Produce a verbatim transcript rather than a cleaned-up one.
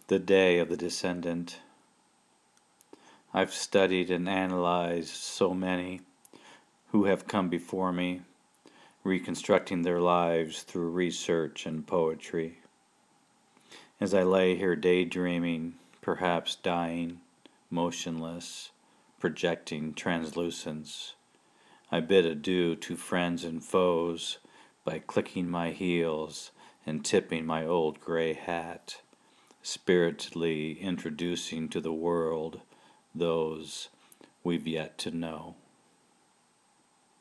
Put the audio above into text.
The Day of the Descendant. I've studied and analyzed so many who have come before me, reconstructing their lives through research and poetry. As I lay here daydreaming, perhaps dying, motionless, projecting translucence, I bid adieu to friends and foes by clicking my heels and tipping my old gray hat, spiritedly introducing to the world those we've yet to know.